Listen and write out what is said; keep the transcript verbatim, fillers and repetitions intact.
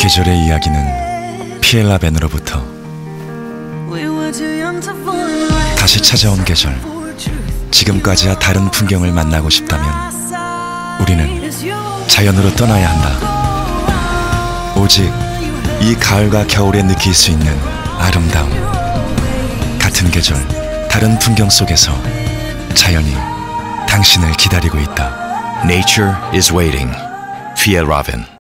계절의 이야기는 피엘라벤으로부터 다시 찾아온 계절, 지금까지와 다른 풍경을 만나고 싶다면 우리는 자연으로 떠나야 한다. 오직 이 가을과 겨울에 느낄 수 있는 아름다움, 같은 계절, 다른 풍경 속에서 자연이 당신을 기다리고 있다. Nature is waiting. 피엘라벤.